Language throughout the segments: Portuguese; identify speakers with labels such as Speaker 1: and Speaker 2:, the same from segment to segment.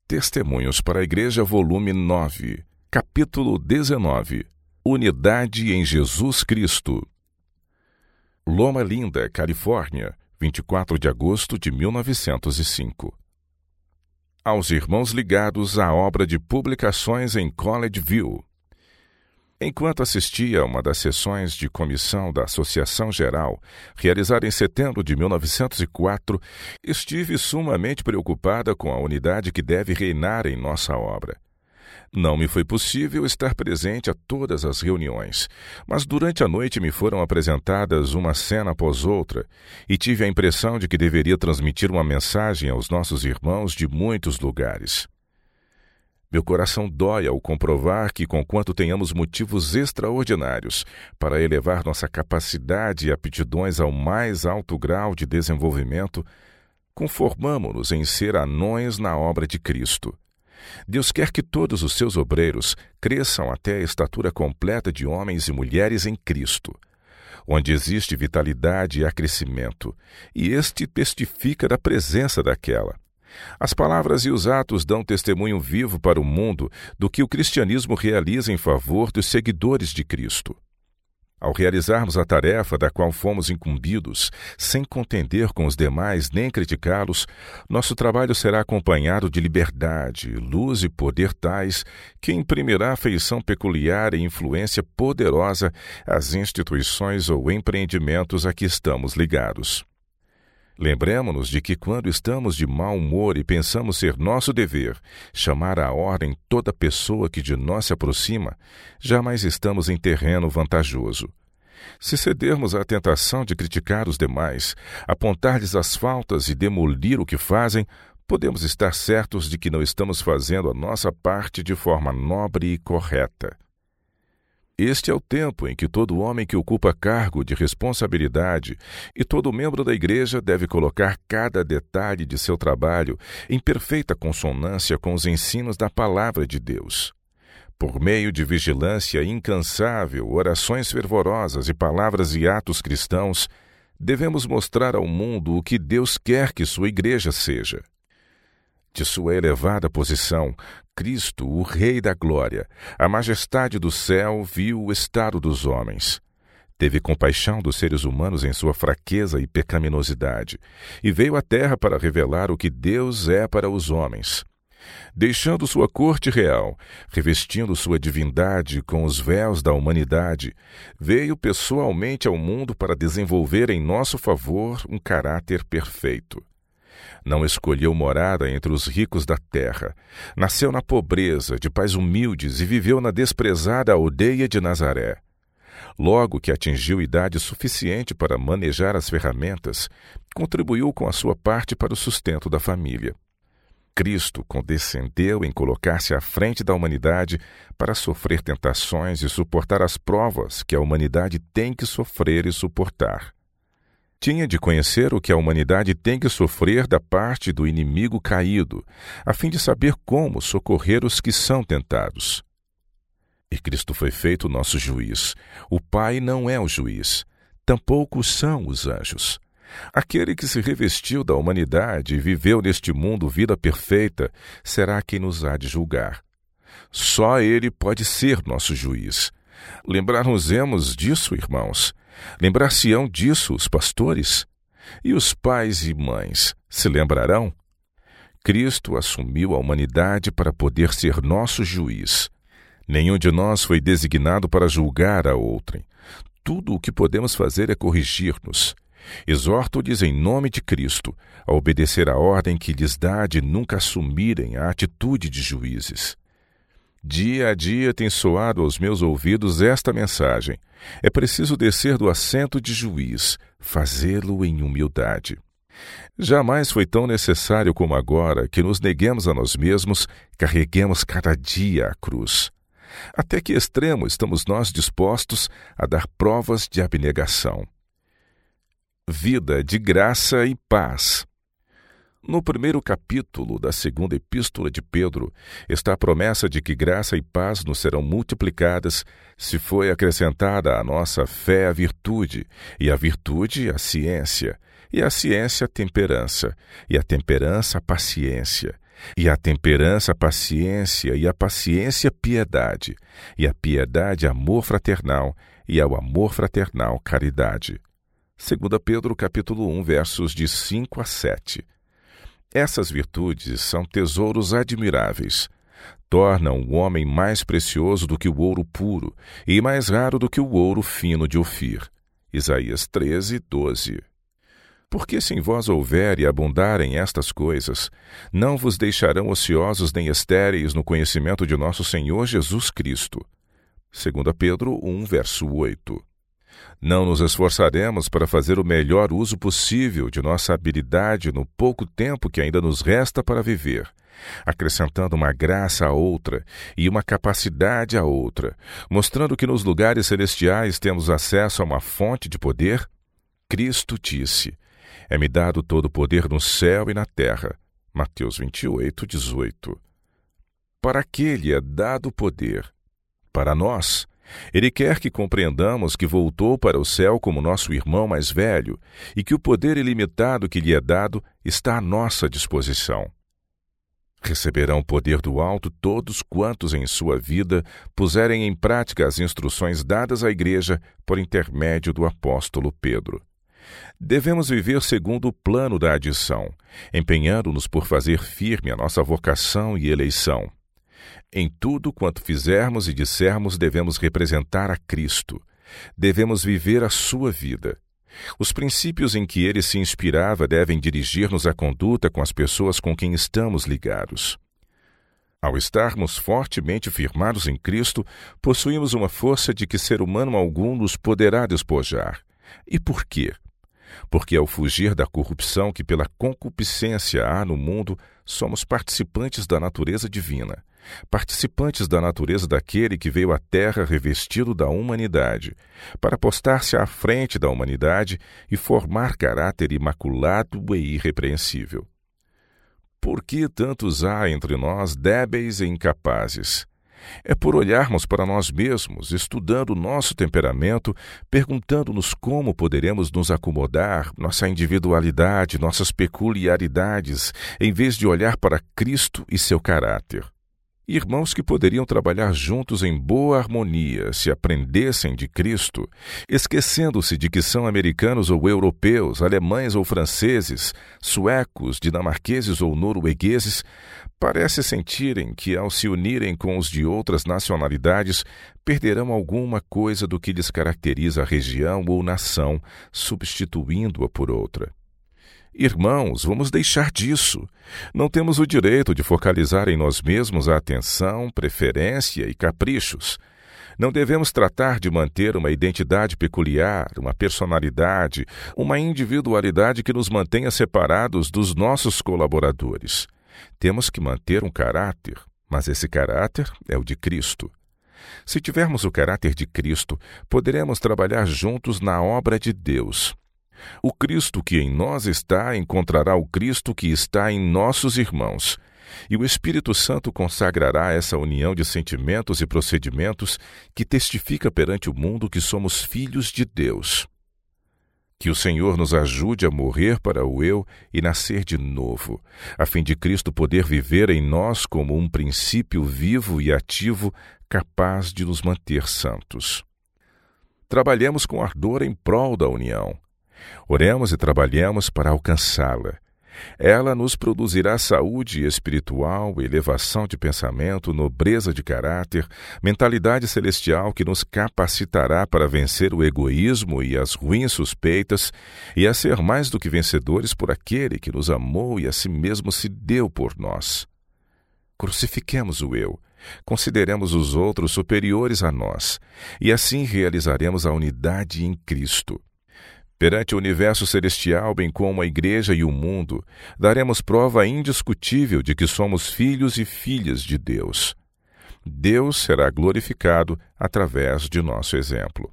Speaker 1: Testemunhos para a Igreja, volume 9, capítulo 19. Unidade em Jesus Cristo. Loma Linda, Califórnia, 24 de agosto de 1905. Aos irmãos ligados à obra de publicações em College View. Enquanto assistia a uma das sessões de comissão da Associação Geral, realizada em setembro de 1904, estive sumamente preocupada com a unidade que deve reinar em nossa obra. Não me foi possível estar presente a todas as reuniões, mas durante a noite me foram apresentadas uma cena após outra e tive a impressão de que deveria transmitir uma mensagem aos nossos irmãos de muitos lugares. Meu coração dói ao comprovar que, conquanto tenhamos motivos extraordinários para elevar nossa capacidade e aptidões ao mais alto grau de desenvolvimento, conformamo-nos em ser anões na obra de Cristo. Deus quer que todos os seus obreiros cresçam até a estatura completa de homens e mulheres em Cristo, onde existe vitalidade e acrescimento, e este testifica da presença daquela. As palavras e os atos dão testemunho vivo para o mundo do que o cristianismo realiza em favor dos seguidores de Cristo. Ao realizarmos a tarefa da qual fomos incumbidos, sem contender com os demais nem criticá-los, nosso trabalho será acompanhado de liberdade, luz e poder tais que imprimirá afeição peculiar e influência poderosa às instituições ou empreendimentos a que estamos ligados. Lembremo-nos de que quando estamos de mau humor e pensamos ser nosso dever chamar à ordem toda pessoa que de nós se aproxima, jamais estamos em terreno vantajoso. Se cedermos à tentação de criticar os demais, apontar-lhes as faltas e demolir o que fazem, podemos estar certos de que não estamos fazendo a nossa parte de forma nobre e correta. Este é o tempo em que todo homem que ocupa cargo de responsabilidade e todo membro da igreja deve colocar cada detalhe de seu trabalho em perfeita consonância com os ensinos da palavra de Deus. Por meio de vigilância incansável, orações fervorosas e palavras e atos cristãos, devemos mostrar ao mundo o que Deus quer que sua igreja seja. De sua elevada posição, Cristo, o Rei da Glória, a majestade do céu, viu o estado dos homens. Teve compaixão dos seres humanos em sua fraqueza e pecaminosidade, e veio à terra para revelar o que Deus é para os homens. Deixando sua corte real, revestindo sua divindade com os véus da humanidade, veio pessoalmente ao mundo para desenvolver em nosso favor um caráter perfeito. Não escolheu morada entre os ricos da terra. Nasceu na pobreza, de pais humildes, e viveu na desprezada aldeia de Nazaré. Logo que atingiu idade suficiente para manejar as ferramentas, contribuiu com a sua parte para o sustento da família. Cristo condescendeu em colocar-se à frente da humanidade para sofrer tentações e suportar as provas que a humanidade tem que sofrer e suportar. Tinha de conhecer o que a humanidade tem que sofrer da parte do inimigo caído, a fim de saber como socorrer os que são tentados. E Cristo foi feito nosso juiz. O Pai não é o juiz, tampouco são os anjos. Aquele que se revestiu da humanidade e viveu neste mundo vida perfeita, será quem nos há de julgar. Só Ele pode ser nosso juiz. Lembrar-nos-emos disso, irmãos. Lembrar-se-ão disso os pastores? E os pais e mães se lembrarão? Cristo assumiu a humanidade para poder ser nosso juiz. Nenhum de nós foi designado para julgar a outrem. Tudo o que podemos fazer é corrigir-nos. Exorto-lhes em nome de Cristo a obedecer a ordem que lhes dá de nunca assumirem a atitude de juízes. Dia a dia tem soado aos meus ouvidos esta mensagem. É preciso descer do assento de juiz, fazê-lo em humildade. Jamais foi tão necessário como agora que nos neguemos a nós mesmos, carreguemos cada dia a cruz. Até que extremo estamos nós dispostos a dar provas de abnegação. Vida de graça e paz. No primeiro capítulo da segunda epístola de Pedro está a promessa de que graça e paz nos serão multiplicadas se foi acrescentada à nossa fé a virtude, e a virtude a ciência, e a ciência a temperança, e a temperança a paciência, e a temperança paciência, e a paciência piedade, e a piedade amor fraternal, e ao amor fraternal caridade. 2 Pedro capítulo 1, versos de 5 a 7. Essas virtudes são tesouros admiráveis. Tornam o homem mais precioso do que o ouro puro, e mais raro do que o ouro fino de Ofir. Isaías 13, 12. Porque se em vós houver e abundarem estas coisas, não vos deixarão ociosos nem estéreis no conhecimento de nosso Senhor Jesus Cristo. 2 Pedro 1, verso 8. Não nos esforçaremos para fazer o melhor uso possível de nossa habilidade no pouco tempo que ainda nos resta para viver, acrescentando uma graça a outra e uma capacidade a outra, mostrando que nos lugares celestiais temos acesso a uma fonte de poder? Cristo disse: é-me dado todo o poder no céu e na terra. Mateus 28, 18. Para que lhe é dado o poder? Para nós. Ele quer que compreendamos que voltou para o céu como nosso irmão mais velho e que o poder ilimitado que lhe é dado está à nossa disposição. Receberão poder do alto todos quantos em sua vida puserem em prática as instruções dadas à Igreja por intermédio do apóstolo Pedro. Devemos viver segundo o plano da adição, empenhando-nos por fazer firme a nossa vocação e eleição. Em tudo quanto fizermos e dissermos, devemos representar a Cristo. Devemos viver a sua vida. Os princípios em que ele se inspirava devem dirigir-nos à conduta com as pessoas com quem estamos ligados. Ao estarmos fortemente firmados em Cristo, possuímos uma força de que ser humano algum nos poderá despojar. E por quê? Porque ao fugir da corrupção que pela concupiscência há no mundo, somos participantes da natureza divina, participantes da natureza daquele que veio à terra revestido da humanidade, para postar-se à frente da humanidade e formar caráter imaculado e irrepreensível. Por que tantos há entre nós débeis e incapazes? É por olharmos para nós mesmos, estudando o nosso temperamento, perguntando-nos como poderemos nos acomodar, nossa individualidade, nossas peculiaridades, em vez de olhar para Cristo e seu caráter. Irmãos que poderiam trabalhar juntos em boa harmonia se aprendessem de Cristo, esquecendo-se de que são americanos ou europeus, alemães ou franceses, suecos, dinamarqueses ou noruegueses, parece sentirem que, ao se unirem com os de outras nacionalidades, perderão alguma coisa do que lhes caracteriza a região ou nação, substituindo-a por outra. Irmãos, vamos deixar disso. Não temos o direito de focalizar em nós mesmos a atenção, preferência e caprichos. Não devemos tratar de manter uma identidade peculiar, uma personalidade, uma individualidade que nos mantenha separados dos nossos colaboradores. Temos que manter um caráter, mas esse caráter é o de Cristo. Se tivermos o caráter de Cristo, poderemos trabalhar juntos na obra de Deus. O Cristo que em nós está encontrará o Cristo que está em nossos irmãos, e o Espírito Santo consagrará essa união de sentimentos e procedimentos que testifica perante o mundo que somos filhos de Deus. Que o Senhor nos ajude a morrer para o eu e nascer de novo, a fim de Cristo poder viver em nós como um princípio vivo e ativo capaz de nos manter santos. Trabalhemos com ardor em prol da união. Oremos e trabalhemos para alcançá-la. Ela nos produzirá saúde espiritual, elevação de pensamento, nobreza de caráter, mentalidade celestial que nos capacitará para vencer o egoísmo e as ruins suspeitas e a ser mais do que vencedores por aquele que nos amou e a si mesmo se deu por nós. Crucifiquemos o eu, consideremos os outros superiores a nós, e assim realizaremos a unidade em Cristo. Perante o universo celestial, bem como a Igreja e o mundo, daremos prova indiscutível de que somos filhos e filhas de Deus. Deus será glorificado através de nosso exemplo.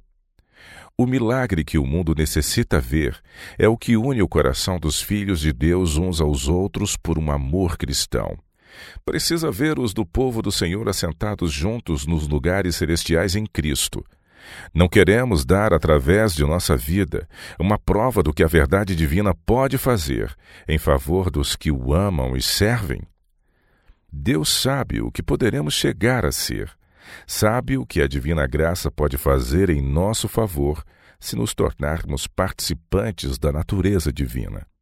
Speaker 1: O milagre que o mundo necessita ver é o que une o coração dos filhos de Deus uns aos outros por um amor cristão. Precisa ver os do povo do Senhor assentados juntos nos lugares celestiais em Cristo. Não queremos dar, através de nossa vida, uma prova do que a verdade divina pode fazer em favor dos que o amam e servem? Deus sabe o que poderemos chegar a ser. Sabe o que a divina graça pode fazer em nosso favor se nos tornarmos participantes da natureza divina.